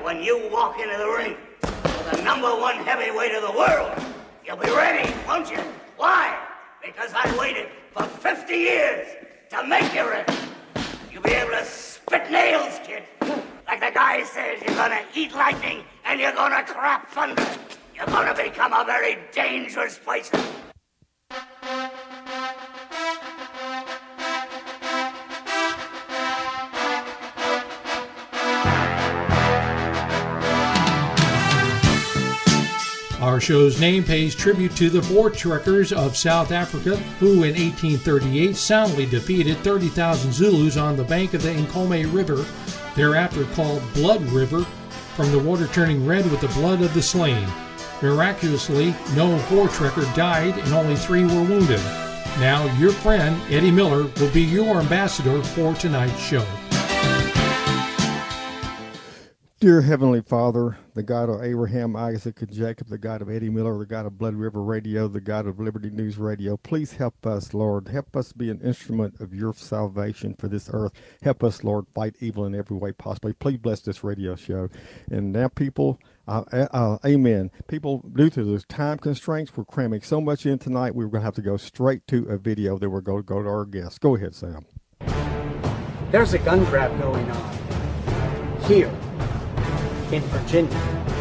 when you walk into the ring with the #1 heavyweight of the world, you'll be ready, won't you? Why? Because I waited for 50 years to make you ready. You'll be able to spit nails, kid. Like the guy says, you're gonna eat lightning and you're gonna crap thunder. You're gonna become a very dangerous person. Our show's name pays tribute to the Voortrekkers of South Africa, who in 1838 soundly defeated 30,000 Zulus on the bank of the Nkomo River, thereafter called Blood River, from the water turning red with the blood of the slain. Miraculously, no Voortrekker died and only 3 were wounded. Now, your friend, Eddie Miller, will be your ambassador for tonight's show. Dear Heavenly Father, the God of Abraham, Isaac, and Jacob, the God of Eddie Miller, the God of Blood River Radio, the God of Liberty News Radio, please help us, Lord. Help us be an instrument of your salvation for this earth. Help us, Lord, fight evil in every way possible. Please bless this radio show. And now, people, amen. People, due to the time constraints, we're cramming so much in tonight, we're going to have to go straight to a video that we're going to go to our guests. Go ahead, Sam. There's a gun grab going on here in Virginia.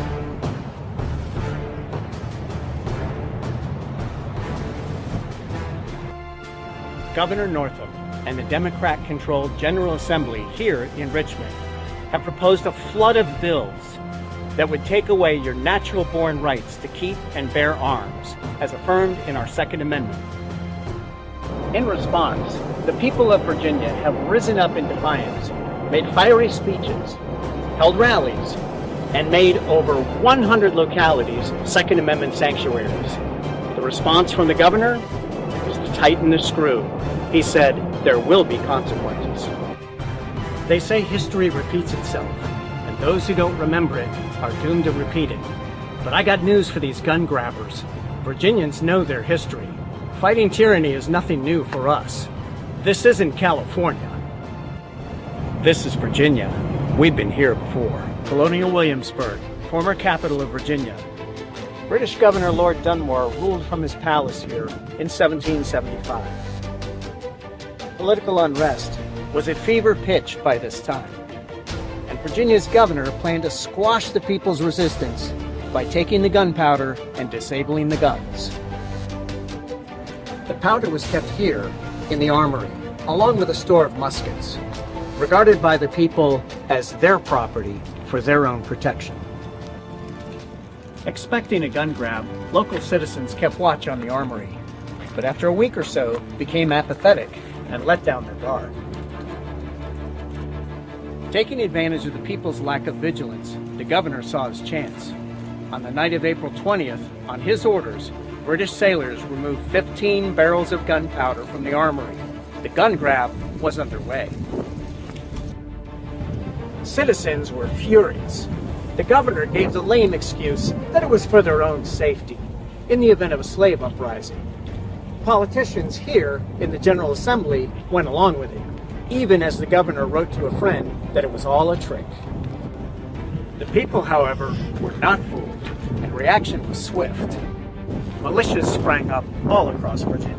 Governor Northam and the Democrat-controlled General Assembly here in Richmond have proposed a flood of bills that would take away your natural-born rights to keep and bear arms, as affirmed in our Second Amendment. In response, the people of Virginia have risen up in defiance, made fiery speeches, held rallies, and made over 100 localities Second Amendment sanctuaries. The response from the governor was to tighten the screw. He said there will be consequences. They say history repeats itself, and those who don't remember it are doomed to repeat it. But I got news for these gun grabbers. Virginians know their history. Fighting tyranny is nothing new for us. This isn't California. This is Virginia. We've been here before. Colonial Williamsburg, former capital of Virginia. British Governor Lord Dunmore ruled from his palace here in 1775. Political unrest was at fever pitch by this time, and Virginia's governor planned to squash the people's resistance by taking the gunpowder and disabling the guns. The powder was kept here in the armory, along with a store of muskets, regarded by the people as their property for their own protection. Expecting a gun grab, local citizens kept watch on the armory, but after a week or so became apathetic and let down their guard. Taking advantage of the people's lack of vigilance, the governor saw his chance. On the night of April 20th, on his orders, British sailors removed 15 barrels of gunpowder from the armory. The gun grab was underway. Citizens were furious. The governor gave the lame excuse that it was for their own safety, in the event of a slave uprising. Politicians here in the General Assembly went along with it, even as the governor wrote to a friend that it was all a trick. The people, however, were not fooled, and reaction was swift. Militias sprang up all across Virginia.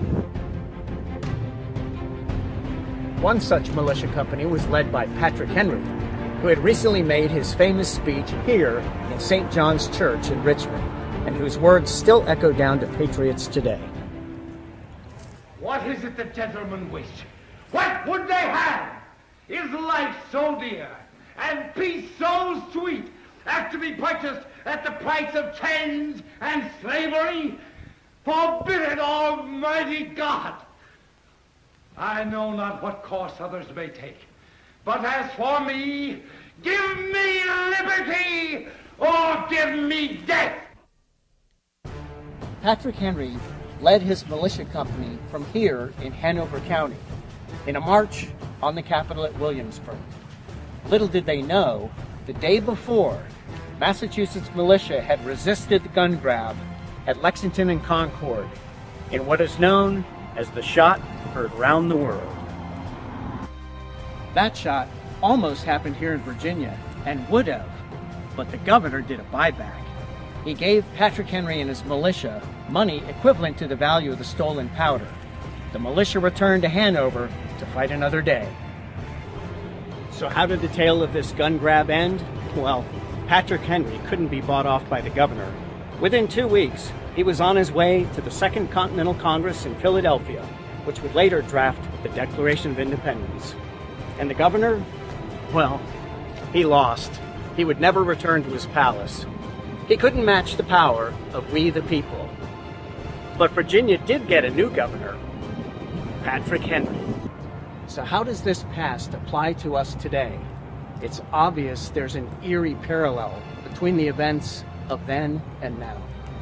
One such militia company was led by Patrick Henry, who had recently made his famous speech here in St. John's Church in Richmond, and whose words still echo down to patriots today. What is it the gentlemen wish? What would they have? Is life so dear, and peace so sweet, as to be purchased at the price of chains and slavery? Forbid it, Almighty God! I know not what course others may take, but as for me, give me liberty or give me death! Patrick Henry led his militia company from here in Hanover County in a march on the Capitol at Williamsburg. Little did they know, the day before, Massachusetts militia had resisted the gun grab at Lexington and Concord in what is known as the shot heard round the world. That shot almost happened here in Virginia and would have, But the governor did a buyback. He gave Patrick Henry and his militia money equivalent to the value of the stolen powder. The militia returned to Hanover to fight another day. So how did the tale of this gun grab end? Well, Patrick Henry couldn't be bought off by the governor. Within 2 weeks, he was on his way to the Second Continental Congress in Philadelphia, which would later draft the Declaration of Independence. And the governor? Well, he lost. He would never return to his palace. He couldn't match the power of we the people. But Virginia did get a new governor, Patrick Henry. So how does this past apply to us today? It's obvious there's an eerie parallel between the events of then and now.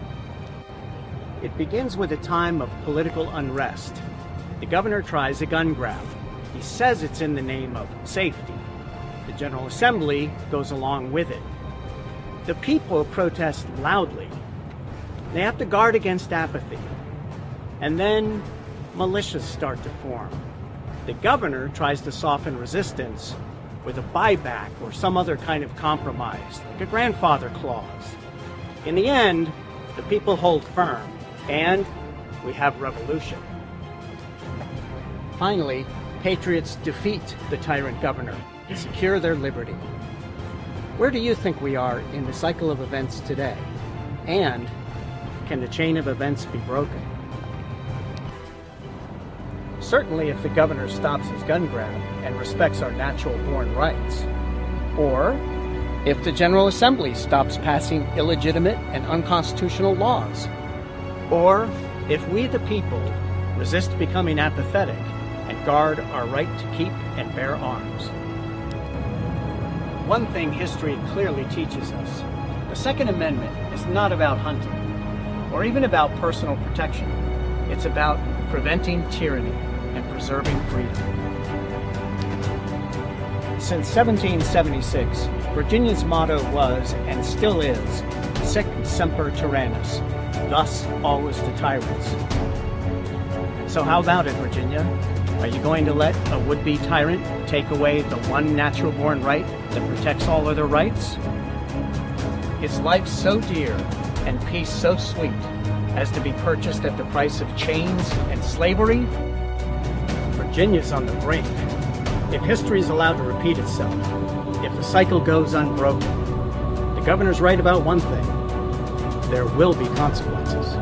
It begins with a time of political unrest. The governor tries a gun grab. He says it's in the name of safety. The General Assembly goes along with it. The people protest loudly. They have to guard against apathy. And then militias start to form. The governor tries to soften resistance with a buyback or some other kind of compromise, like a grandfather clause. In the end, the people hold firm, and we have revolution. Finally, patriots defeat the tyrant governor and secure their liberty. Where do you think we are in the cycle of events today? And can the chain of events be broken? Certainly if the governor stops his gun grab and respects our natural-born rights. Or if the General Assembly stops passing illegitimate and unconstitutional laws. Or if we the people resist becoming apathetic and guard our right to keep and bear arms. One thing history clearly teaches us: the Second Amendment is not about hunting, or even about personal protection. It's about preventing tyranny and preserving freedom. Since 1776, Virginia's motto was, and still is, Sic Semper Tyrannis, thus always to tyrants. So how about it, Virginia? Are you going to let a would-be tyrant take away the one natural-born right that protects all other rights? Is life so dear and peace so sweet as to be purchased at the price of chains and slavery? Virginia's on the brink. If history is allowed to repeat itself, if the cycle goes unbroken, the governor's right about one thing: there will be consequences.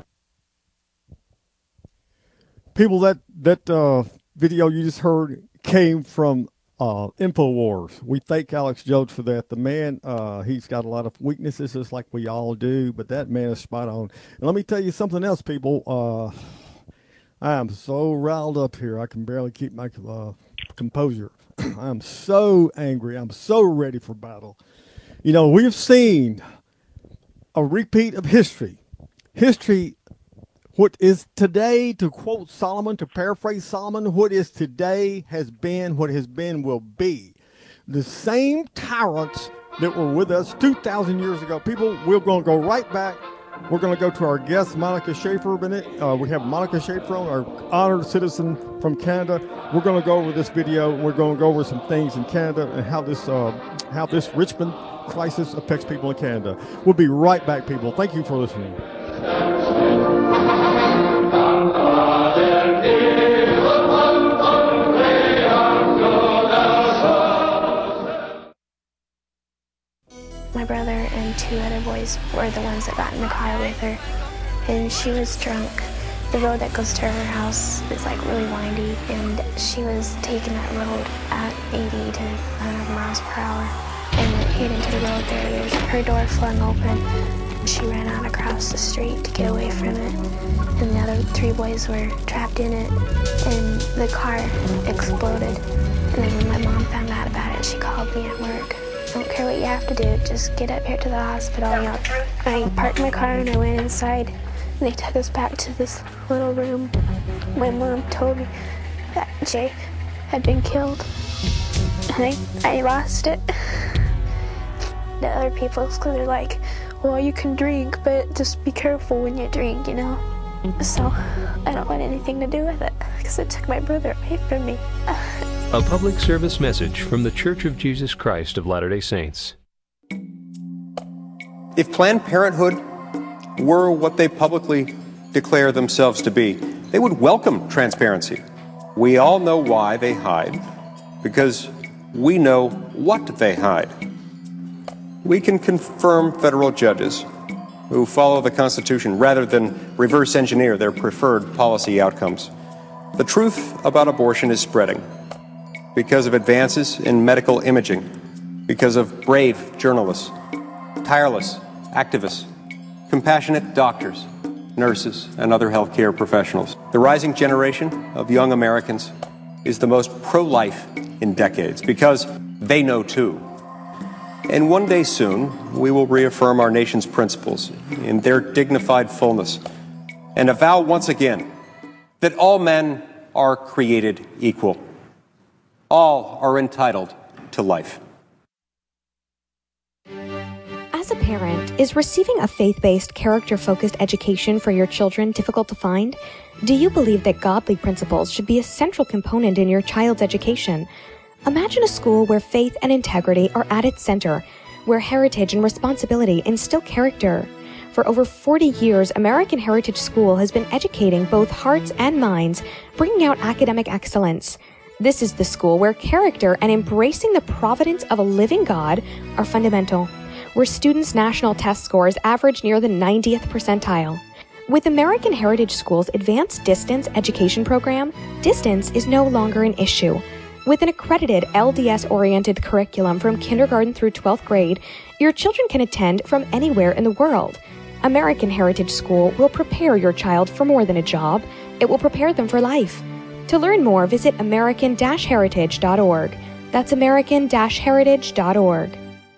People, that video you just heard came from InfoWars. We thank Alex Jones for that. The man, he's got a lot of weaknesses, just like we all do, but that man is spot on. And let me tell you something else, people. I am so riled up here, I can barely keep my composure. I'm so angry. I'm so ready for battle. You know, we've seen a repeat of history. History, what is today, to quote Solomon, to paraphrase Solomon, what is today has been, what has been will be. The same tyrants that were with us 2,000 years ago. People, we're going to go right back. We're going to go to our guest, Monica Schaefer, in it. We have Monica Schaefer on, our honored citizen from Canada. We're going to go over this video. We're going to go over some things in Canada and how this Richmond crisis affects people in Canada. We'll be right back, people. Thank you for listening. My brother and two other boys were the ones that got in the car with her, and she was drunk. The road that goes to her house is like really windy, and she was taking that road at 80 to 100 miles per hour and hit into the road there. Her door flung open. She ran out across the street to get away from it, and the other three boys were trapped in it, and the car exploded. And then when my mom found out about it, she called me at work. I don't care what you have to do, just get up here to the hospital. You know, I parked my car and I went inside, and they took us back to this little room. My mom told me that Jay had been killed, and I lost it. The other people, because they're like, well, you can drink, but just be careful when you drink, you know? So I don't want anything to do with it, because it took my brother away from me. A public service message from The Church of Jesus Christ of Latter-day Saints. If Planned Parenthood were what they publicly declare themselves to be, they would welcome transparency. We all know why they hide, because we know what they hide. We can confirm federal judges who follow the Constitution rather than reverse engineer their preferred policy outcomes. The truth about abortion is spreading because of advances in medical imaging, because of brave journalists, tireless activists, compassionate doctors, nurses, and other healthcare professionals. The rising generation of young Americans is the most pro-life in decades because they know too. And one day soon, we will reaffirm our nation's principles in their dignified fullness and avow once again that all men are created equal. All are entitled to life. As a parent, is receiving a faith-based, character-focused education for your children difficult to find? Do you believe that godly principles should be a central component in your child's education? Imagine a school where faith and integrity are at its center, where heritage and responsibility instill character. For over 40 years, American Heritage School has been educating both hearts and minds, bringing out academic excellence. This is the school where character and embracing the providence of a living God are fundamental, where students' national test scores average near the 90th percentile. With American Heritage School's Advanced Distance Education Program, distance is no longer an issue. With an accredited LDS-oriented curriculum from kindergarten through 12th grade, your children can attend from anywhere in the world. American Heritage School will prepare your child for more than a job. It will prepare them for life. To learn more, visit american-heritage.org. That's american-heritage.org.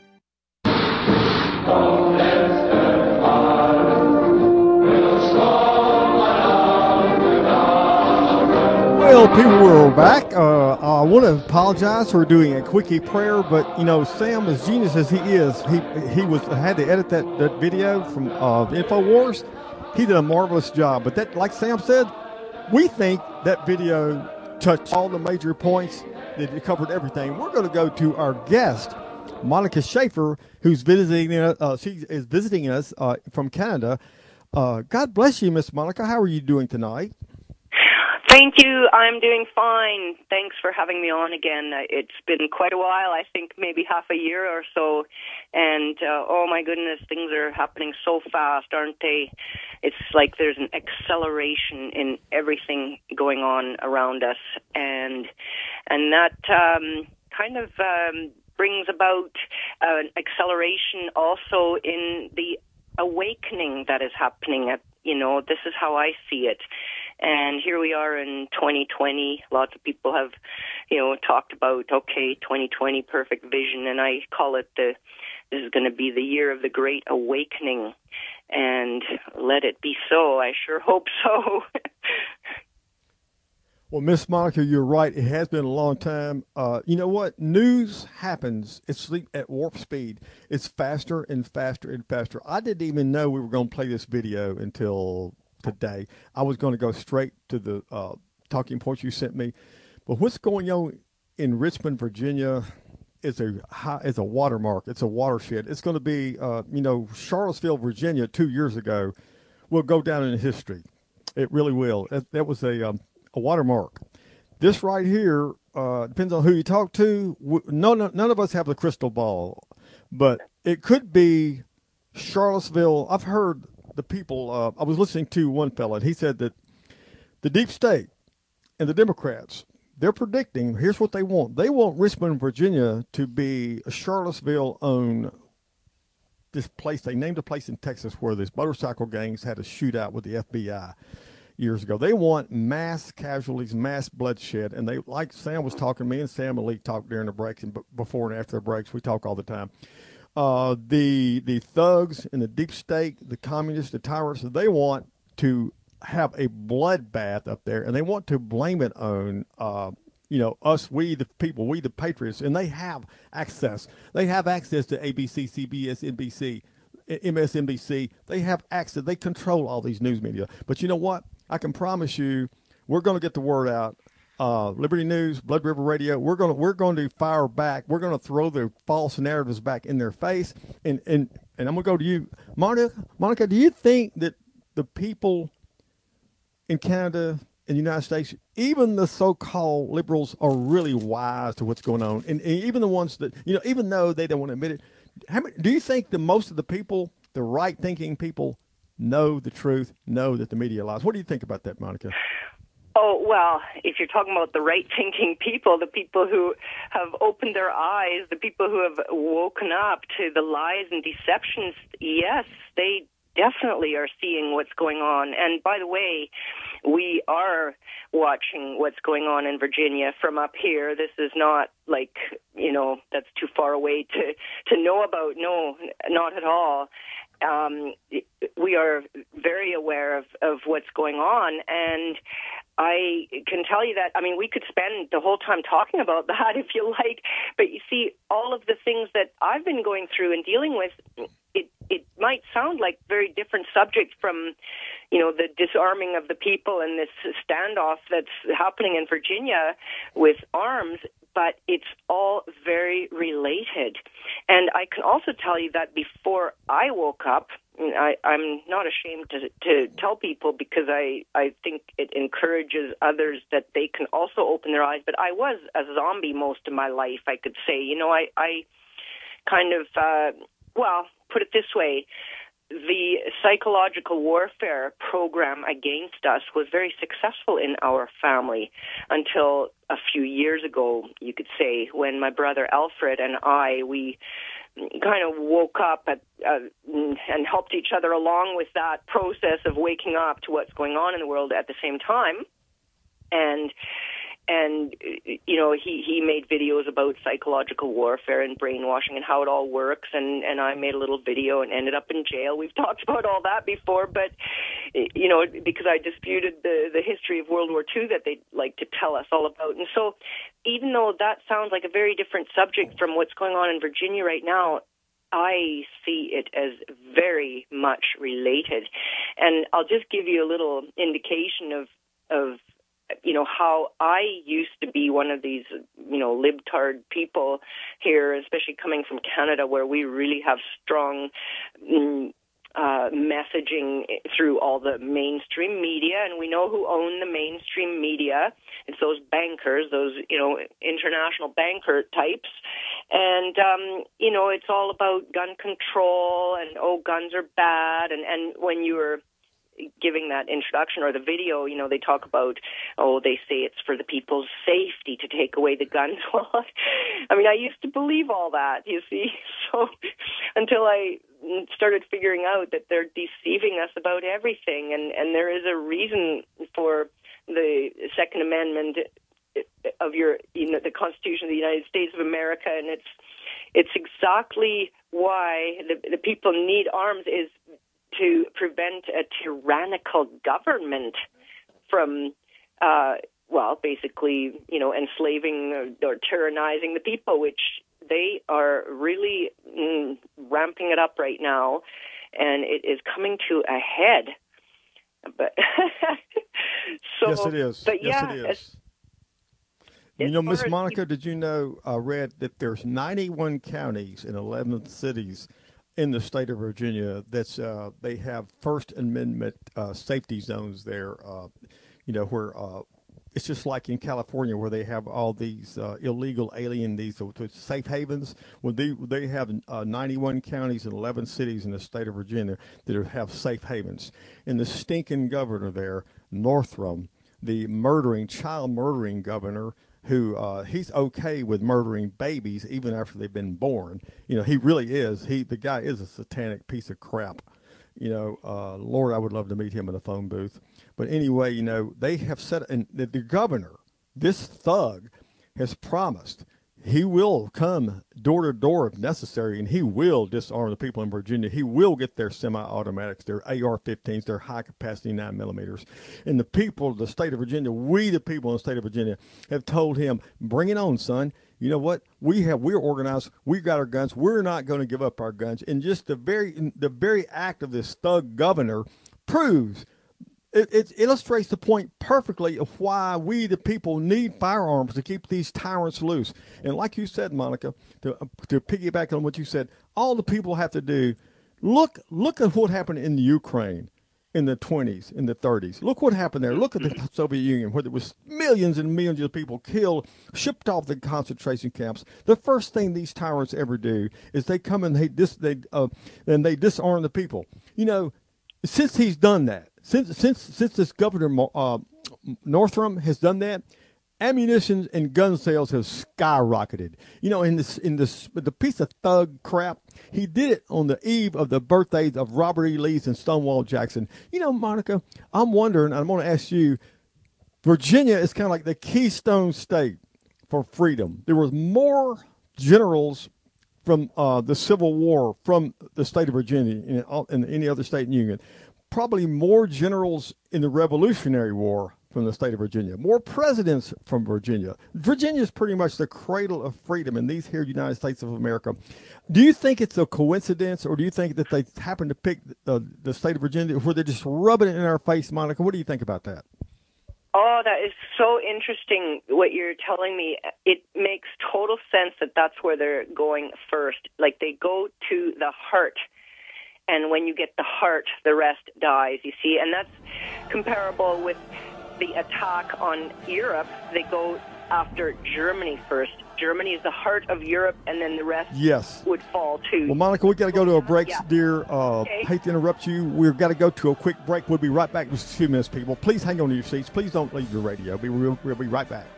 Well, people, we're back. I want to apologize for doing a quickie prayer, but Sam, as genius as he is, he had to edit that video from InfoWars. He did a marvelous job. But that, like Sam said, we think that video touched all the major points. That it covered everything. We're going to go to our guest, Monica Schaefer, who's visiting. She is visiting us from Canada. God bless you, Miss Monica. How are you doing tonight? Thank you. I'm doing fine. Thanks for having me on again. It's been quite a while, I think maybe half a year or so. And, oh my goodness, things are happening so fast, aren't they? It's like there's an acceleration in everything going on around us. And that kind of brings about an acceleration also in the awakening that is happening. This is how I see it. And here we are in 2020. Lots of people have, talked about, 2020, perfect vision. And I call it this is going to be the year of the great awakening. And let it be so. I sure hope so. Well, Miss Monica, you're right. It has been a long time. You know what? News happens. It's at warp speed. It's faster and faster and faster. I didn't even know we were going to play this video until today. I was going to go straight to the talking points you sent me. But what's going on in Richmond, Virginia is a watermark. It's a watershed. It's going to be, Charlottesville, Virginia 2 years ago will go down in history. It really will. That was a watermark. This right here depends on who you talk to. None of us have the crystal ball, but it could be Charlottesville. I've heard the people. I was listening to one fella, and he said that the deep state and the Democrats, they're predicting. Here's what they want. They want Richmond, Virginia, to be a Charlottesville-owned. This place, they named a place in Texas where these motorcycle gangs had a shootout with the FBI years ago. They want mass casualties, mass bloodshed, and they, like Sam was talking, me and Sam Malik talked during the breaks and before and after the breaks. We talk all the time. The thugs in the deep state, the communists, the tyrants, they want to have a bloodbath up there, and they want to blame it on us, we the people, we the patriots, and they have access. They have access to ABC, CBS, NBC, MSNBC. They have access. They control all these news media. But you know what? I can promise you, we're going to get the word out. Liberty News, Blood River Radio. We're going to fire back. We're going to throw the false narratives back in their face. And and I'm going to go to you, Monica. Do you think that the people in Canada and the United States, even the so-called liberals, are really wise to what's going on, and even the ones that even though they don't want to admit it, do you think that most of the people, the right-thinking people, know the truth, know that the media lies? What do you think about that, Monica? Oh, well, if you're talking about the right-thinking people, the people who have opened their eyes, the people who have woken up to the lies and deceptions, yes, they definitely are seeing what's going on. And by the way, we are watching what's going on in Virginia from up here. This is not like, that's too far away to know about. No, not at all. We are very aware of what's going on, and I can tell you that, we could spend the whole time talking about that if you like, but you see, all of the things that I've been going through and dealing with, it might sound like very different subject from, the disarming of the people and this standoff that's happening in Virginia with arms, but it's all very related. And I can also tell you that before I woke up, I'm not ashamed to tell people, because I think it encourages others that they can also open their eyes. But I was a zombie most of my life, I could say. I kind of, put it this way, the psychological warfare program against us was very successful in our family until a few years ago, you could say, when my brother Alfred and we kind of woke up and helped each other along with that process of waking up to what's going on in the world at the same time. And he made videos about psychological warfare and brainwashing and how it all works, and I made a little video and ended up in jail. We've talked about all that before, but because I disputed the history of World War II that they'd like to tell us all about. And so even though that sounds like a very different subject from what's going on in Virginia right now, I see it as very much related. And I'll just give you a little indication of how I used to be one of these, libtard people here, especially coming from Canada, where we really have strong messaging through all the mainstream media, and we know who own the mainstream media. It's those bankers, those, international banker types. And, it's all about gun control and, guns are bad. And when you were giving that introduction or the video, they talk about, they say it's for the people's safety to take away the guns. Well, I used to believe all that, you see, so until I started figuring out that they're deceiving us about everything, and there is a reason for the Second Amendment of the Constitution of the United States of America, and it's exactly why the people need arms, is to prevent a tyrannical government from, basically, enslaving or tyrannizing the people, which they are really ramping it up right now, and it is coming to a head. But yes, it is. But yes, it is. Miss Monica, did you know, I read that there's 91 counties in 11 cities in the state of Virginia that's they have First Amendment safety zones there, where it's just like in California where they have all these illegal alien, these safe havens. Well, they have 91 counties and 11 cities in the state of Virginia that have safe havens. And the stinking governor there, Northam, the child murdering governor, who he's okay with murdering babies even after they've been born. He really is. The guy is a satanic piece of crap. Lord, I would love to meet him in a phone booth. But anyway, they have said, and the governor, this thug, has promised he will come door to door if necessary, and he will disarm the people in Virginia. He will get their semi-automatics, their AR-15s, their high-capacity 9mm. And the people of the state of Virginia, we the people in the state of Virginia, have told him, bring it on, son. You know what? We're organized. We've got our guns. We're not going to give up our guns. And just the very act of this thug governor proves, it illustrates the point perfectly of why we, the people, need firearms to keep these tyrants loose. And like you said, Monica, to piggyback on what you said, all the people have to do Look at what happened in the Ukraine in the 20s, in the 30s. Look what happened there. Look at the Soviet Union, where there was millions and millions of people killed, shipped off the concentration camps. The first thing these tyrants ever do is they come and they disarm the people. You know, since he's done that, since this Governor Northam has done that, ammunition and gun sales have skyrocketed. You know, in the piece of thug crap, he did it on the eve of the birthdays of Robert E. Lee and Stonewall Jackson. You know, Monica, I'm wondering, I'm going to ask you, Virginia is kind of like the keystone state for freedom. There was more generals from the Civil War from the state of Virginia in any other state in the Union. Probably more generals in the Revolutionary War from the state of Virginia, more presidents from Virginia. Virginia is pretty much the cradle of freedom in these here United States of America. Do you think it's a coincidence, or do you think that they happen to pick the state of Virginia where they're just rubbing it in our face, Monica? What do you think about that? Oh, that is so interesting what you're telling me. It makes total sense that that's where they're going first. Like, they go to the heart. And when you get the heart, the rest dies, you see. And that's comparable with the attack on Europe. They go after Germany first. Germany is the heart of Europe, and then the rest would fall too. Well, Monica, we've got to go to a break, dear. Okay. Hate to interrupt you. We've got to go to a quick break. We'll be right back in just a few minutes, people. Please hang on to your seats. Please don't leave your radio. We'll be right back.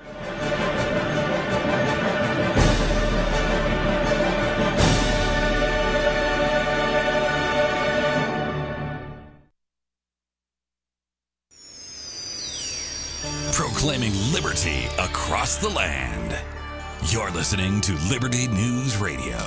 Proclaiming liberty across the land. You're listening to Liberty News Radio.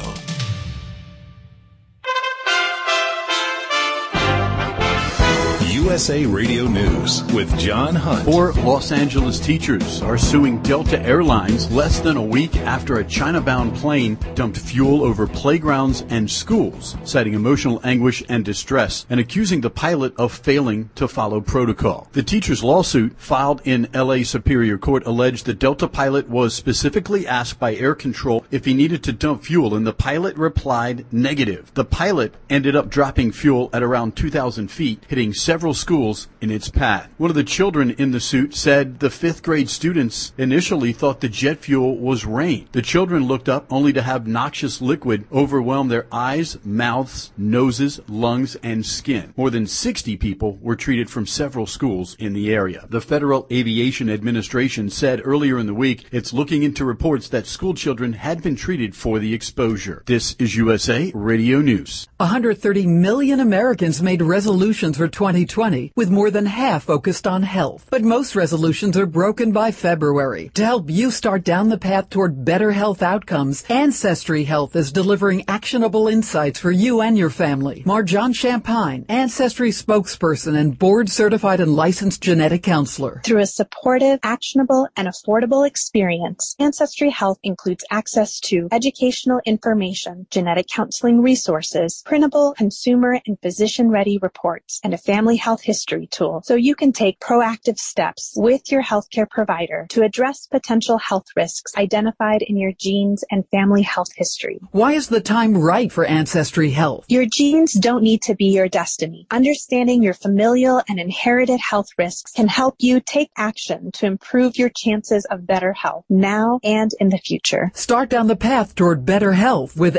USA Radio News with John Hunt. 4 Los Angeles teachers are suing Delta Airlines less than a week after a China-bound plane dumped fuel over playgrounds and schools, citing emotional anguish and distress, and accusing the pilot of failing to follow protocol. The teachers' lawsuit, filed in L.A. Superior Court, alleged the Delta pilot was specifically asked by air control if he needed to dump fuel, and the pilot replied negative. The pilot ended up dropping fuel at around 2,000 feet, hitting several schools in its path. One of the children in the suit said the 5th grade students initially thought the jet fuel was rain. The children looked up only to have noxious liquid overwhelm their eyes, mouths, noses, lungs, and skin. More than 60 people were treated from several schools in the area. The Federal Aviation Administration said earlier in the week it's looking into reports that school children had been treated for the exposure. This is USA Radio News. 130 million Americans made resolutions for 2020, with more than half focused on health. But most resolutions are broken by February. To help you start down the path toward better health outcomes, Ancestry Health is delivering actionable insights for you and your family. Marjan Champagne, Ancestry spokesperson and board-certified and licensed genetic counselor. Through a supportive, actionable, and affordable experience, Ancestry Health includes access to educational information, genetic counseling resources, printable, consumer, and physician-ready reports, and a family health history tool, so you can take proactive steps with your healthcare provider to address potential health risks identified in your genes and family health history. Why is the time right for Ancestry Health? Your genes don't need to be your destiny. Understanding your familial and inherited health risks can help you take action to improve your chances of better health now and in the future. Start down the path toward better health with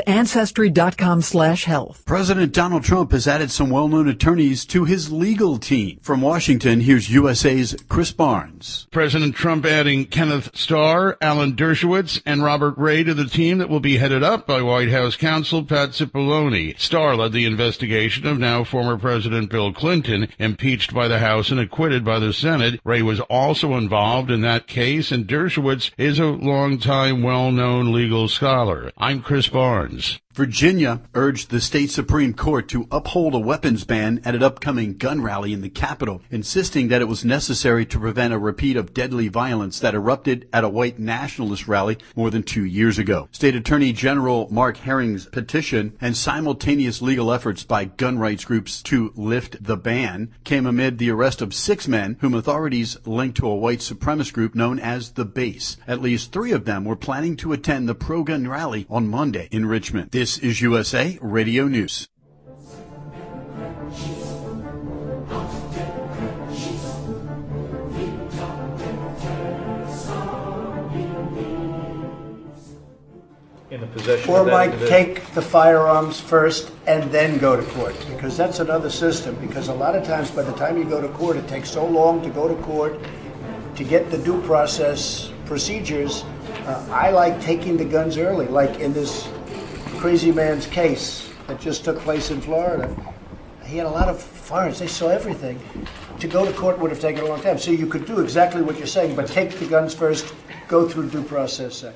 Ancestry.com/health. President Donald Trump has added some well-known attorneys to his legal team. From Washington, here's USA's Chris Barnes. President Trump adding Kenneth Starr, Alan Dershowitz, and Robert Ray to the team that will be headed up by White House counsel Pat Cipollone. Starr led the investigation of now former President Bill Clinton, impeached by the House and acquitted by the Senate. Ray was also involved in that case, and Dershowitz is a longtime well-known legal scholar. I'm Chris Barnes. Virginia urged the state Supreme Court to uphold a weapons ban at an upcoming gun rally in the Capitol, insisting that it was necessary to prevent a repeat of deadly violence that erupted at a white nationalist rally more than 2 years ago. State Attorney General Mark Herring's petition and simultaneous legal efforts by gun rights groups to lift the ban came amid the arrest of 6 men whom authorities linked to a white supremacist group known as the Base. At least 3 of them were planning to attend the pro-gun rally on Monday in Richmond. This is USA Radio News. in the possession or of that might individual. take the firearms first and then go to court, because that's another system. Because a lot of times, by the time you go to court, it takes so long to go to court to get the due process procedures. I like taking the guns early, like in this crazy man's case that just took place in Florida. He had a lot of firearms. They saw everything. To go to court would have taken a long time. So you could do exactly what you're saying, but take the guns first, go through due process second.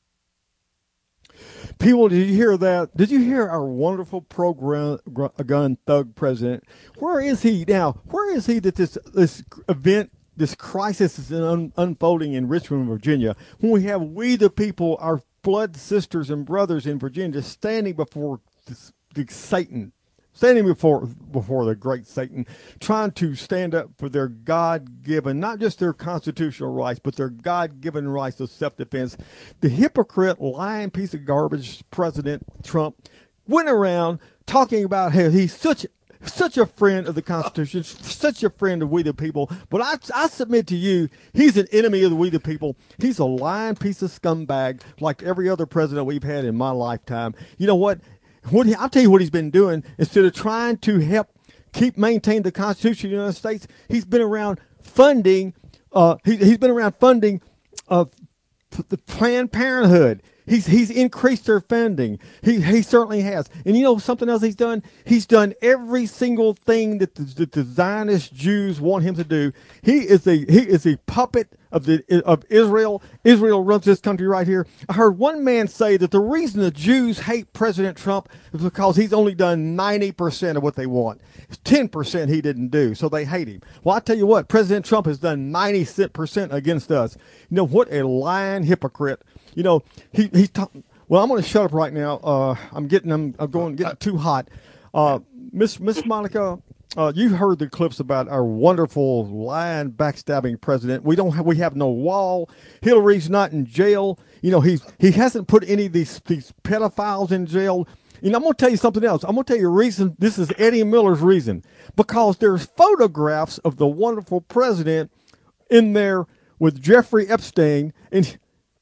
People, did you hear that? Did you hear our wonderful pro-gun thug president? Where is he now? Where is he that this event, this crisis is unfolding in Richmond, Virginia, when we the people, our blood sisters and brothers in Virginia, standing before Satan, standing before the great Satan, trying to stand up for their God-given, not just their constitutional rights, but their God-given rights of self-defense. The hypocrite, lying piece of garbage President Trump went around talking about how he's such a friend of the Constitution, such a friend of we the people. But I submit to you, he's an enemy of the we the people. He's a lying piece of scumbag like every other president we've had in my lifetime. You know what? I'll tell you what he's been doing. Instead of trying to help maintain the Constitution of the United States, he's been around funding. He's been around funding the Planned Parenthood. He's increased their funding. He certainly has. And you know something else he's done? He's done every single thing that the Zionist Jews want him to do. He is a puppet of Israel. Israel runs this country right here. I heard one man say that the reason the Jews hate President Trump is because he's only done 90% of what they want. 10% he didn't do, so they hate him. Well, I tell you what, President Trump has done 90% against us. You know, what a lying hypocrite. You know, well, I'm going to shut up right now. I'm getting too hot. Miss Monica, you heard the clips about our wonderful lying, backstabbing president. We have no wall. Hillary's not in jail. You know, he hasn't put any of these pedophiles in jail. You know, I'm going to tell you something else. I'm going to tell you a reason. This is Eddie Miller's reason. Because there's photographs of the wonderful president in there with Jeffrey Epstein. And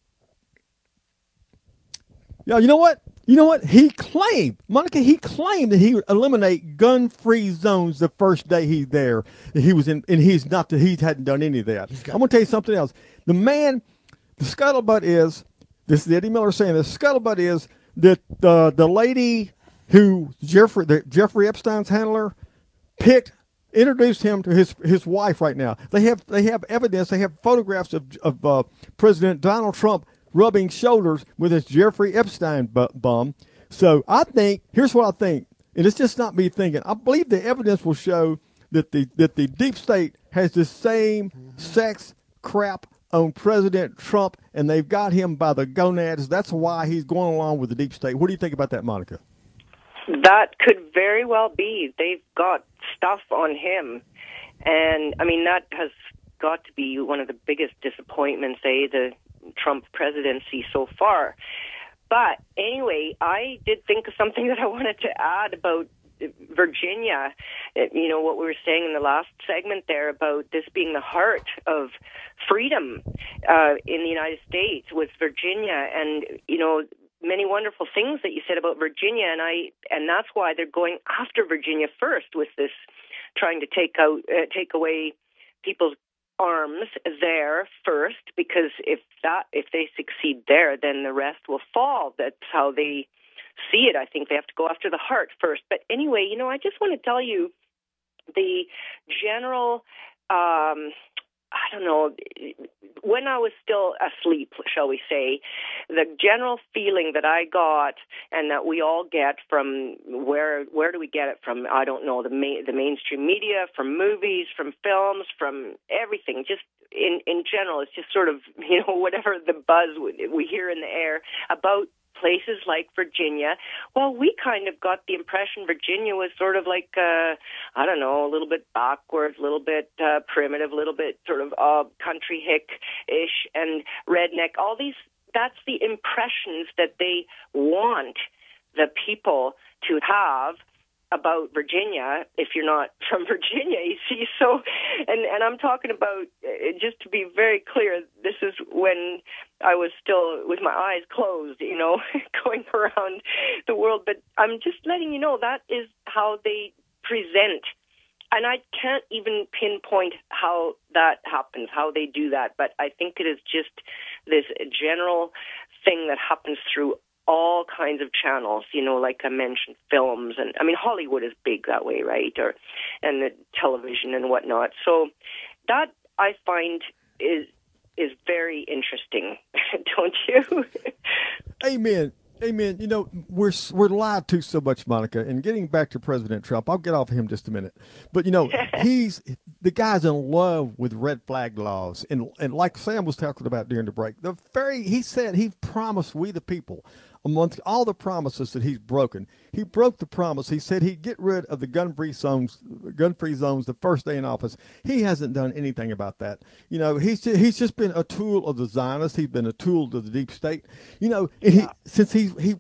yeah, you know what? He claimed, Monica, that he would eliminate gun-free zones the first day he's there. He was in, and he hadn't done any of that. I'm going to tell you something else. The scuttlebutt is, this is Eddie Miller saying, the scuttlebutt is that the lady who Jeffrey Epstein's handler introduced him to his wife right now. They have evidence. They have photographs of President Donald Trump rubbing shoulders with his Jeffrey Epstein bum. So I think, here's what I think, and it's just not me thinking. I believe the evidence will show that the deep state has the same sex crap on President Trump, and they've got him by the gonads. That's why he's going along with the deep state. What do you think about that, Monica? That could very well be. They've got stuff on him. And, I mean, that has got to be one of the biggest disappointments, the Trump presidency so far. But anyway, I did think of something that I wanted to add about Virginia. You know, what we were saying in the last segment there about this being the heart of freedom in the United States was Virginia. And, you know, many wonderful things that you said about Virginia, and that's why they're going after Virginia first with this, trying to take away people's arms there first, because if they succeed there, then the rest will fall. That's how they see it. I think they have to go after the heart first. But anyway, you know, I just want to tell you the general, I don't know, when I was still asleep, shall we say, the general feeling that I got and that we all get from where do we get it from? I don't know, the mainstream media, from movies, from films, from everything, just in general. It's just sort of, you know, whatever the buzz we hear in the air about places like Virginia. Well, we kind of got the impression Virginia was sort of like, I don't know, a little bit backwards, a little bit primitive, a little bit sort of country hick-ish and redneck. All these, that's the impressions that they want the people to have about Virginia if you're not from Virginia, you see. So, and I'm talking about, just to be very clear, this is when I was still with my eyes closed, you know, going around the world. But I'm just letting you know that is how they present. And I can't even pinpoint how that happens, how they do that. But I think it is just this general thing that happens through all kinds of channels, you know, like I mentioned, films, and I mean Hollywood is big that way, right? And the television and whatnot. So that I find is very interesting, don't you? Amen. Amen. You know, we're lied to so much, Monica. And getting back to President Trump, I'll get off of him just a minute. But you know, the guy's in love with red flag laws, and like Sam was talking about during the break, he said he promised we the people, amongst all the promises that he's broken, he broke the promise. He said he'd get rid of the gun-free zones the first day in office. He hasn't done anything about that. You know, he's just been a tool of the Zionists. He's been a tool of the deep state. You know, and you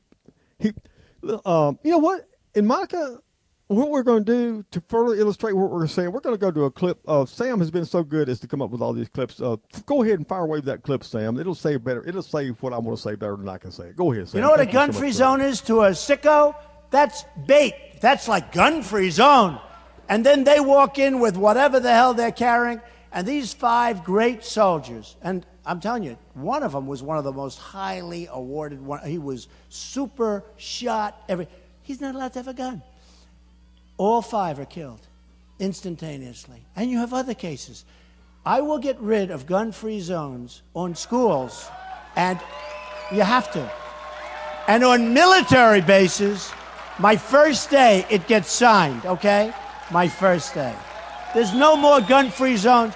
know what? And Monica, what we're going to do to further illustrate what we're saying, we're going to go to a clip. Sam has been so good as to come up with all these clips. Go ahead and fire away that clip, Sam. It'll say better. It'll say what I want to say better than I can say it. Go ahead, Sam. You know what a gun-free zone is to a sicko? That's bait. That's like gun-free zone. And then they walk in with whatever the hell they're carrying. And these 5 great soldiers, and I'm telling you, one of them was one of the most highly awarded. He was super shot. He's not allowed to have a gun. All 5 are killed instantaneously. And you have other cases. I will get rid of gun-free zones on schools, and you have to. And on military bases, my first day it gets signed, okay? My first day. There's no more gun-free zones.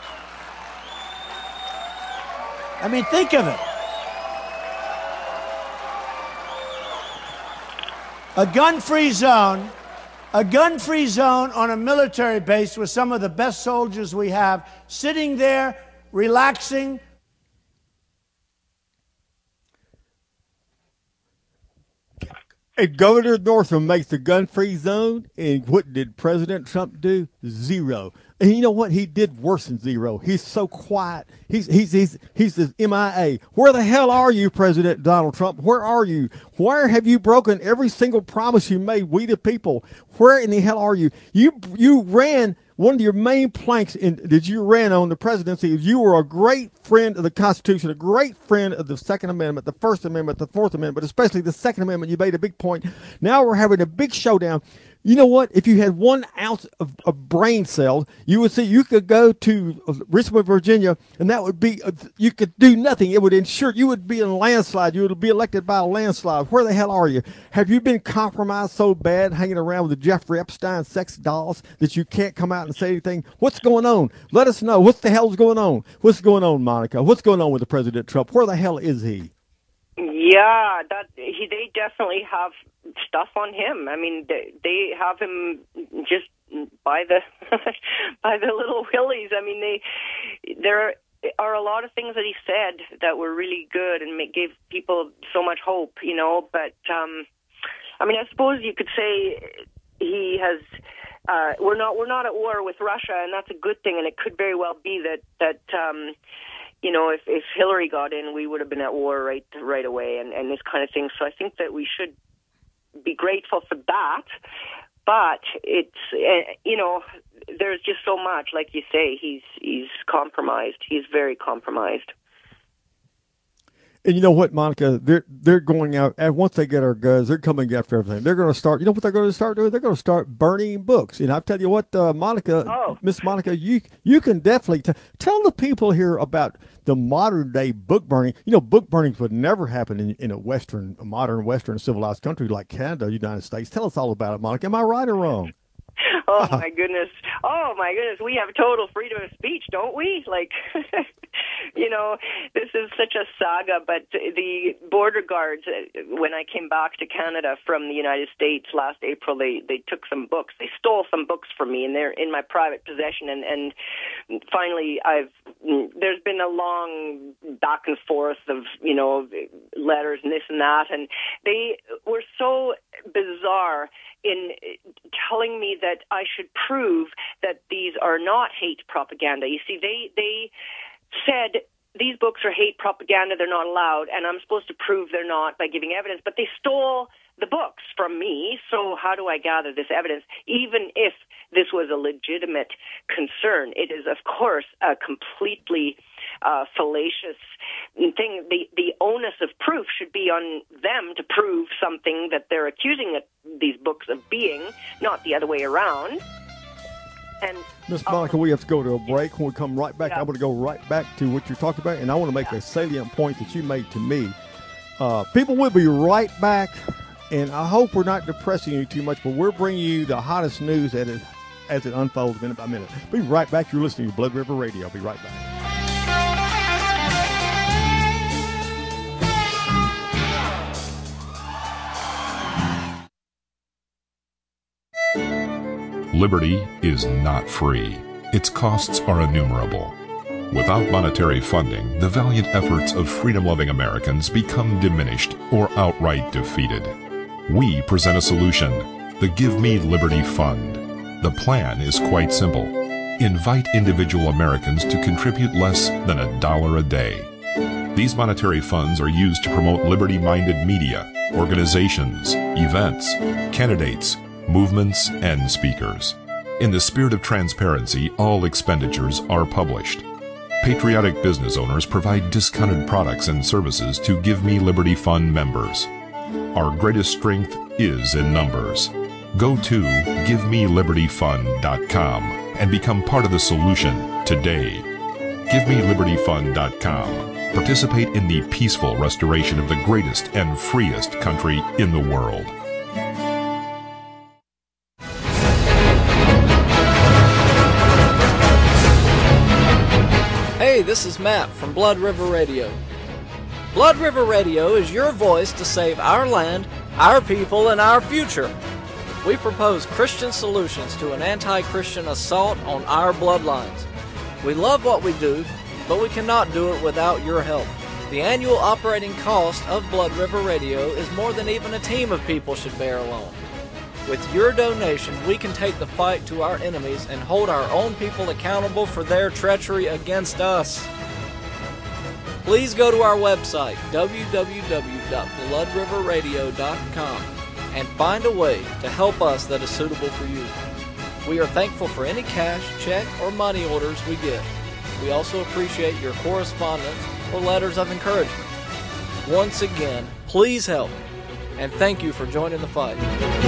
I mean, think of it. A gun-free zone on a military base with some of the best soldiers we have, sitting there, relaxing. And Governor Northam makes the gun-free zone, and what did President Trump do? 0. And you know what? He did worse than 0. He's so quiet. He's the MIA. Where the hell are you, President Donald Trump? Where are you? Where have you broken every single promise you made, we the people? Where in the hell are you? You ran one of your main planks that you ran on the presidency. You were a great friend of the Constitution, a great friend of the Second Amendment, the First Amendment, the Fourth Amendment, but especially the Second Amendment. You made a big point. Now we're having a big showdown. You know what? If you had 1 ounce of brain cells, you would see you could go to Richmond, Virginia, and that would be, you could do nothing. It would ensure you would be in a landslide. You would be elected by a landslide. Where the hell are you? Have you been compromised so bad hanging around with the Jeffrey Epstein sex dolls that you can't come out and say anything? What's going on? Let us know. What the hell's going on? What's going on, Monica? What's going on with the President Trump? Where the hell is he? Yeah, they definitely have stuff on him. I mean, they have him just by the by the little willies. I mean, there are a lot of things that he said that were really good and gave people so much hope, you know. But I mean, I suppose you could say he has. We're not at war with Russia, and that's a good thing. And it could very well be that. You know, if Hillary got in, we would have been at war right away, and this kind of thing. So I think that we should be grateful for that. But it's, you know, there's just so much. Like you say, he's compromised. He's very compromised. And you know what, Monica? They're going out, and once they get our guns, they're coming after everything. They're going to start, you know what they're going to start doing? They're going to start burning books. And I tell you what, Monica, Miss Monica, you can definitely tell the people here about the modern day book burning. You know, book burnings would never happen in a modern Western civilized country like Canada, United States. Tell us all about it, Monica. Am I right or wrong? Oh my goodness. We have total freedom of speech, don't we? Like, you know, this is such a saga, but the border guards, when I came back to Canada from the United States last April, they took some books. They stole some books from me, and they're in my private possession. And finally, there's been a long back and forth of, you know, letters and this and that. And they were so bizarre in telling me that I should prove that these are not hate propaganda. You see, they said these books are hate propaganda, they're not allowed, and I'm supposed to prove they're not by giving evidence, but they stole the books from me, so how do I gather this evidence? Even if this was a legitimate concern, it is, of course, a completely fallacious thing. The onus of proof should be on them to prove something that they're accusing these books of being, not the other way around. And Miss Monica, we have to go to a break. When we come right back, I want to go right back to what you're talking about, and I want to make a salient point that you made to me. People will be right back, and I hope we're not depressing you too much, but we're bringing you the hottest news as it unfolds minute by minute. Be right back. You're listening to Blood River Radio. I'll be right back. Liberty is not free. Its costs are innumerable. Without monetary funding, the valiant efforts of freedom-loving Americans become diminished or outright defeated. We present a solution, the Give Me Liberty Fund. The plan is quite simple. Invite individual Americans to contribute less than $1 a day. These monetary funds are used to promote liberty-minded media, organizations, events, candidates, movements, and speakers. In the spirit of transparency, all expenditures are published. Patriotic business owners provide discounted products and services to Give Me Liberty Fund members. Our greatest strength is in numbers. Go to GiveMeLibertyFund.com and become part of the solution today. GiveMeLibertyFund.com. Participate in the peaceful restoration of the greatest and freest country in the world. Hey, this is Matt from Blood River Radio. Blood River Radio is your voice to save our land, our people, and our future. We propose Christian solutions to an anti-Christian assault on our bloodlines. We love what we do, but we cannot do it without your help. The annual operating cost of Blood River Radio is more than even a team of people should bear alone. With your donation, we can take the fight to our enemies and hold our own people accountable for their treachery against us. Please go to our website, www.bloodriverradio.com, and find a way to help us that is suitable for you. We are thankful for any cash, check, or money orders we get. We also appreciate your correspondence or letters of encouragement. Once again, please help, and thank you for joining the fight.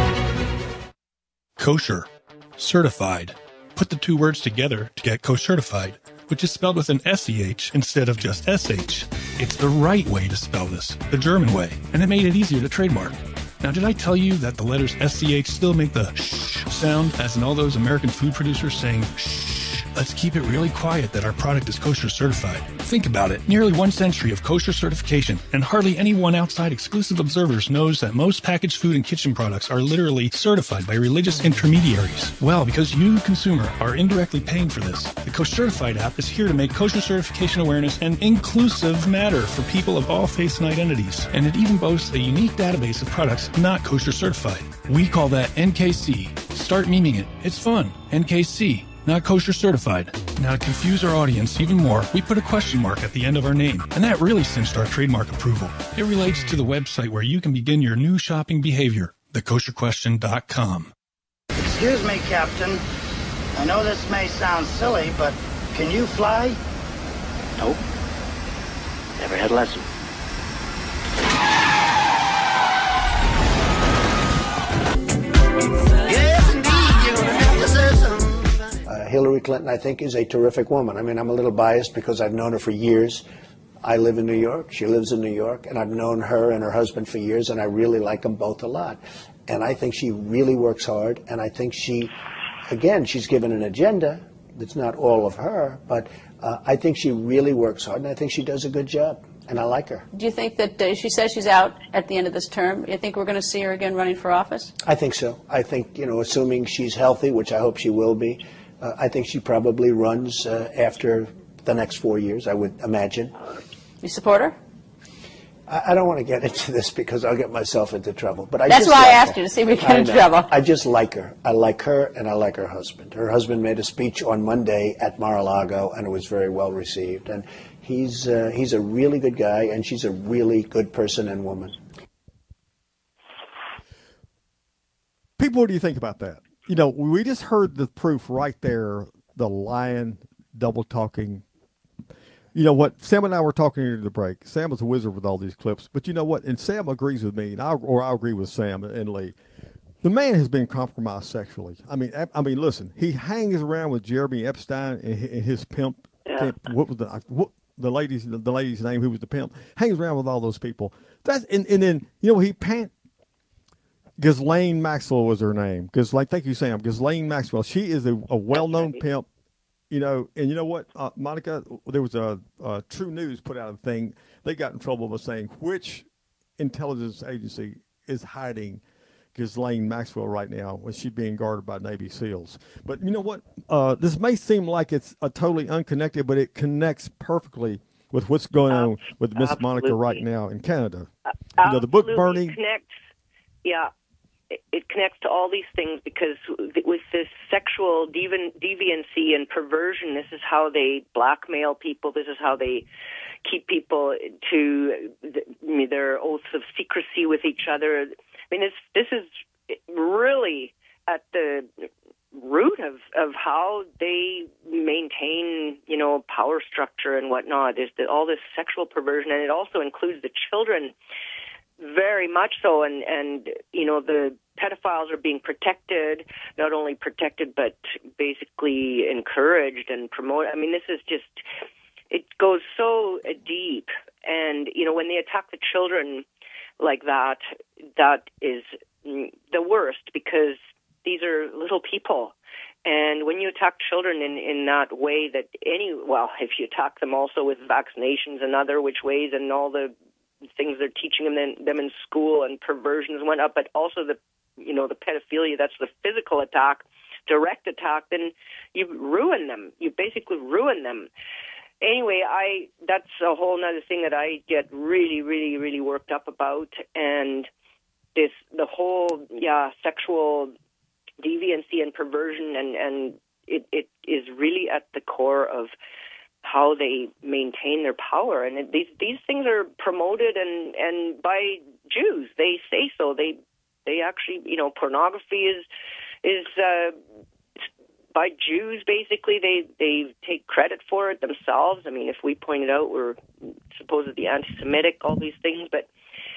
Kosher. Certified. Put the two words together to get kosher-certified, which is spelled with an S-E-H instead of just S-H. It's the right way to spell this, the German way, and it made it easier to trademark. Now, did I tell you that the letters S-C-H still make the sh sound, as in all those American food producers saying shh? Let's keep it really quiet that our product is kosher certified. Think about it. Nearly 1 century of kosher certification, and hardly anyone outside exclusive observers knows that most packaged food and kitchen products are literally certified by religious intermediaries. Well, because you, consumer, are indirectly paying for this, the Kosher Certified app is here to make kosher certification awareness an inclusive matter for people of all faiths and identities. And it even boasts a unique database of products not kosher certified. We call that NKC. Start memeing it. It's fun. NKC. Not kosher certified. Now, to confuse our audience even more, we put a question mark at the end of our name, and that really cinched our trademark approval. It relates to the website where you can begin your new shopping behavior, thekosherquestion.com. Excuse me, Captain. I know this may sound silly, but can you fly? Nope. Never had a lesson. Hillary Clinton, I think, is a terrific woman. I mean, I'm a little biased because I've known her for years. I live in New York. She lives in New York. And I've known her and her husband for years, and I really like them both a lot. And I think she really works hard. And I think she's given an agenda that's not all of her, but I think she really works hard, and I think she does a good job. And I like her. Do you think that she says she's out at the end of this term? You think we're going to see her again running for office? I think so. I think, assuming she's healthy, which I hope she will be, I think she probably runs after the next 4 years, I would imagine. You support her? I don't want to get into this because I'll get myself into trouble. But That's why I asked you, to see if we get into trouble. I just like her. I like her, and I like her husband. Her husband made a speech on Monday at Mar-a-Lago, and it was very well received. And he's a really good guy, and she's a really good person and woman. People, what do you think about that? You know, we just heard the proof right there, the lying, double-talking. You know what? Sam and I were talking here to the break. Sam was a wizard with all these clips. But you know what? And Sam agrees with me, and I agree with Sam and Lee. The man has been compromised sexually. I mean, listen, he hangs around with Jeremy Epstein and his pimp. Yeah. What was the lady's name? Who was the pimp? Hangs around with all those people. And then he Ghislaine Maxwell was her name. Thank you, Sam. Ghislaine Maxwell. She is a well-known pimp. You know, and you know what, Monica? There was a True News put out a thing. They got in trouble by saying which intelligence agency is hiding Ghislaine Maxwell right now when she's being guarded by Navy SEALs. But you know what? This may seem like it's totally unconnected, but it connects perfectly with what's going on with Miss Monica right now in Canada. You know, the book burning. Connects, yeah. It connects to all these things because with this sexual deviancy and perversion, this is how they blackmail people. This is how they keep people to their oaths of secrecy with each other. I mean, this is really at the root of how they maintain, power structure and whatnot. Is all this sexual perversion, and it also includes the children. Very much so, and the pedophiles are being protected, not only protected, but basically encouraged and promoted. I mean, this is just, it goes so deep, and, when they attack the children like that, that is the worst, because these are little people, and when you attack children in that way that if you attack them also with vaccinations and other which ways and all the things they're teaching them in school and perversions and whatnot, but also the pedophilia, that's the physical attack, direct attack, then you ruin them. You basically ruin them. Anyway, that's a whole other thing that I get really, really, really worked up about, and the whole, sexual deviancy and perversion, and it is really at the core of how they maintain their power, and these things are promoted and by Jews. They say so. They actually, pornography is by Jews. Basically, they take credit for it themselves. I mean, if we point it out, we're supposedly anti-Semitic, all these things, but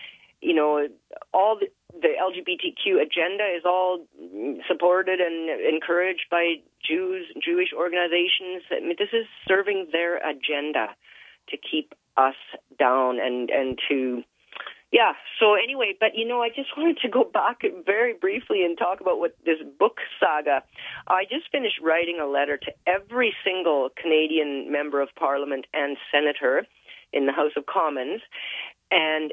all the LGBTQ agenda is all supported and encouraged by Jewish organizations. I mean, this is serving their agenda to keep us down and to, so anyway, but I just wanted to go back very briefly and talk about what this book saga. I just finished writing a letter to every single Canadian member of Parliament and senator in the House of Commons. And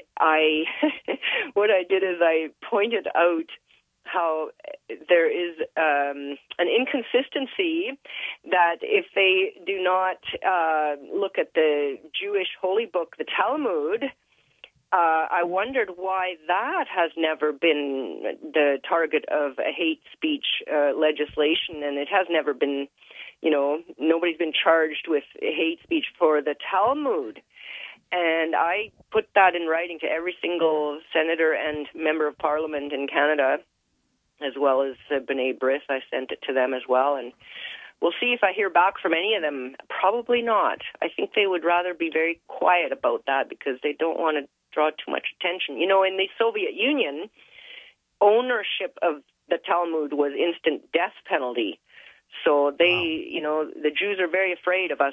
what I did is I pointed out how there is an inconsistency that if they do not look at the Jewish holy book, the Talmud, I wondered why that has never been the target of a hate speech legislation, and it has never been, nobody's been charged with hate speech for the Talmud. And I put that in writing to every single senator and member of Parliament in Canada, as well as B'nai B'rith. I sent it to them as well, and we'll see if I hear back from any of them. Probably not. I think they would rather be very quiet about that because they don't want to draw too much attention. In the Soviet Union, ownership of the Talmud was instant death penalty. So they, the Jews are very afraid of us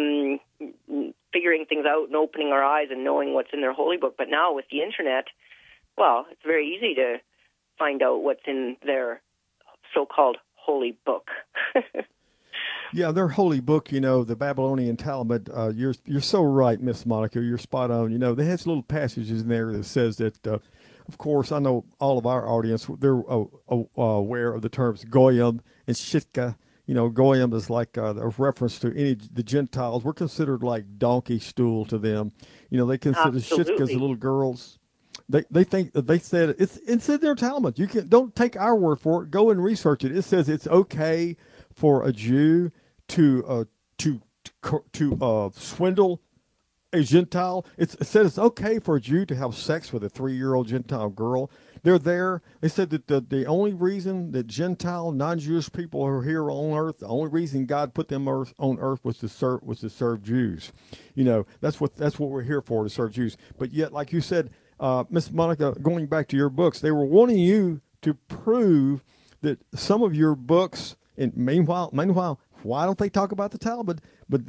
figuring things out and opening our eyes and knowing what's in their holy book. But now with the internet, well, it's very easy to find out what's in their so-called holy book. Yeah, their holy book, the Babylonian Talmud. You're so right, Miss Monica. You're spot on. They have little passages in there that says that. Of course, I know all of our audience, they're aware of the terms goyim and shitka. goyim is like a reference to the Gentiles. We're considered like donkey stool to them. They consider shitkas little girls. They think they said it's in their Talmud. Don't take our word for it. Go and research it. It says it's okay for a Jew to swindle a Gentile. It said it's okay for a Jew to have sex with a 3-year-old Gentile girl. They're there. They said that the only reason that Gentile, non-Jewish people are here on earth, the only reason God put them on earth was to serve Jews. That's what we're here for, to serve Jews. But yet, like you said, Miss Monica, going back to your books, they were wanting you to prove that some of your books, and meanwhile, why don't they talk about the Talmud?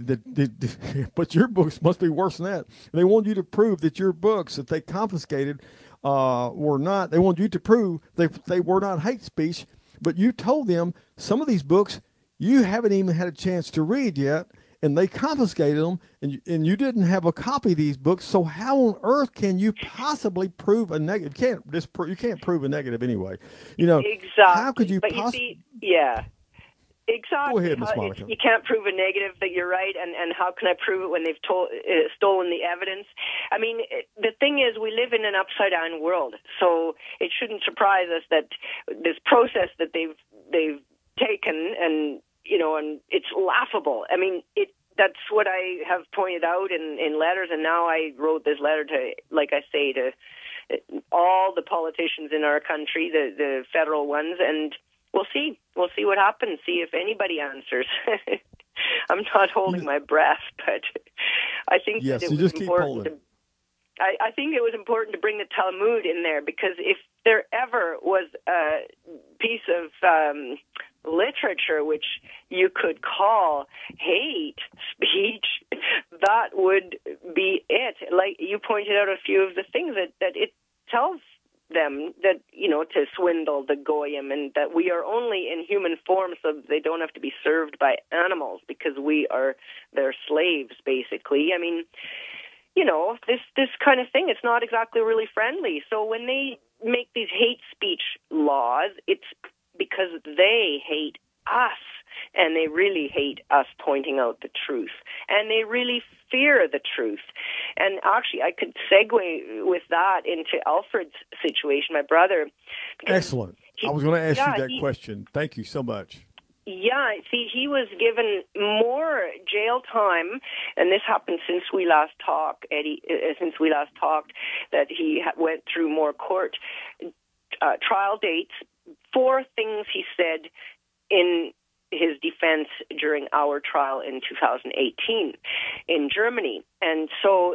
But your books must be worse than that. They want you to prove that your books that they confiscated were not. They want you to prove they were not hate speech. But you told them some of these books you haven't even had a chance to read yet, and they confiscated them, and you didn't have a copy of these books. So how on earth can you possibly prove a negative? You can't prove a negative anyway. Exactly. How could you possibly? Yeah. Exactly. Go ahead, Ms. Monica. You can't prove a negative that you're right, and how can I prove it when they've stolen the evidence? I mean, the thing is, we live in an upside-down world, so it shouldn't surprise us that this process that they've taken, and it's laughable. I mean, that's what I have pointed out in letters, and now I wrote this letter to, like I say, to all the politicians in our country, the federal ones, and we'll see what happens, see if anybody answers. I'm not holding my breath, but I think that it was important. I think it was important to bring the Talmud in there, because if there ever was a piece of literature which you could call hate speech, that would be it. Like you pointed out a few of the things that it tells them, that to swindle the goyim, and that we are only in human form so they don't have to be served by animals, because we are their slaves, basically. I mean, this kind of thing, it's not exactly really friendly. So when they make these hate speech laws, it's because they hate us, and they really hate us pointing out the truth, and they really fear the truth. And actually, I could segue with that into Alfred's situation, my brother. Excellent. I was going to ask you that question. Thank you so much. Yeah, see, he was given more jail time, and this happened since we last talked, Eddie, that he went through more court trial dates. 4 things he said in his defense during our trial in 2018 in Germany. And so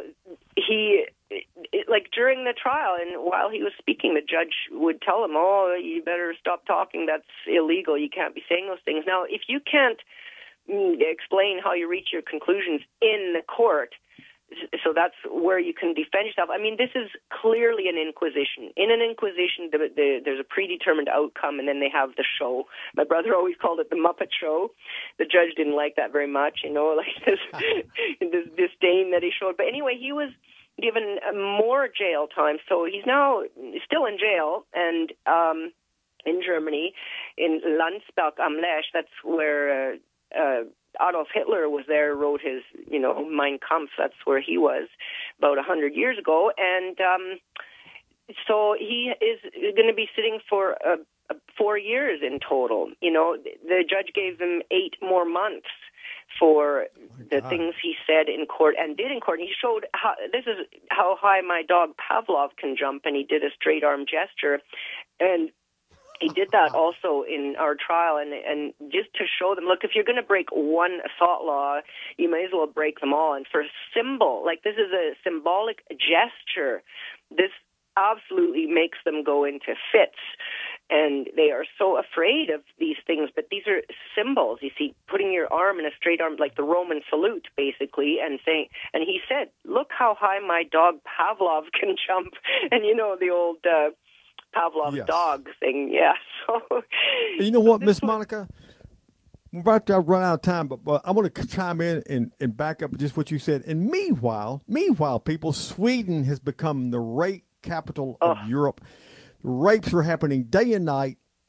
during the trial, and while he was speaking, the judge would tell him, "Oh, you better stop talking. That's illegal. You can't be saying those things." Now, if you can't explain how you reach your conclusions in the court, so that's where you can defend yourself. I mean, this is clearly an inquisition. In an inquisition, there's a predetermined outcome, and then they have the show. My brother always called it the Muppet Show. The judge didn't like that very much, this disdain that he showed. But anyway, he was given more jail time, so he's now still in jail, and in Germany, in Landsberg am Lech, that's where Adolf Hitler was there, wrote his, Mein Kampf. That's where he was about 100 years ago. And so he is going to be sitting for 4 years in total. The judge gave him 8 more months for the things he said in court and did in court. And he showed this is how high my dog Pavlov can jump, and he did a straight arm gesture. And he did that also in our trial, and just to show them, look, if you're going to break one assault law, you may as well break them all. And for a symbol, like this is a symbolic gesture, this absolutely makes them go into fits. And they are so afraid of these things, but these are symbols. You see, putting your arm in a straight arm, like the Roman salute, basically, and saying, and he said, "Look how high my dog Pavlov can jump." And the old Pavlov's dog thing, yeah. So, you know what, Miss Monica? We're about to run out of time, but I want to chime in and back up just what you said. And meanwhile, people, Sweden has become the rape capital of Europe. Rapes are happening day and night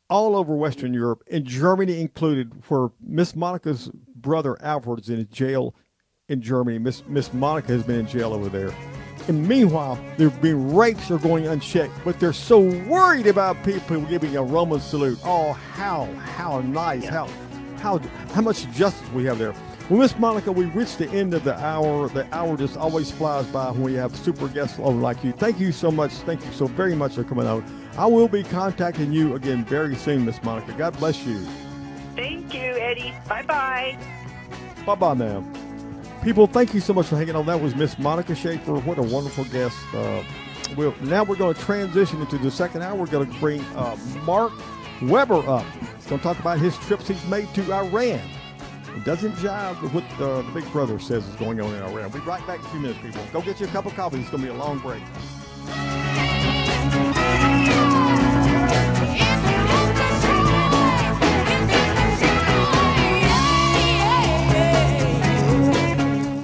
all over Western Europe, and Germany included, where Miss Monica's brother Alfred is in jail in Germany. Miss Monica has been in jail over there. And meanwhile, there have been rapes are going unchecked, but they're so worried about people giving a Roman salute. Oh, how nice, how much justice we have there. Well, Miss Monica, we reached the end of the hour. The hour just always flies by when we have super guests on like you. Thank you so much. Thank you so very much for coming out. I will be contacting you again very soon, Miss Monica. God bless you. Thank you, Eddie. Bye-bye. Bye-bye, ma'am. People, thank you so much for hanging on. That was Miss Monica Schaefer. What a wonderful guest. Now we're going to transition into the second hour. We're going to bring Mark Weber up. He's going to talk about his trips he's made to Iran. It doesn't jive with what the Big Brother says is going on in Iran. We'll be right back in a few minutes, people. Go get you a cup of coffee. It's going to be a long break.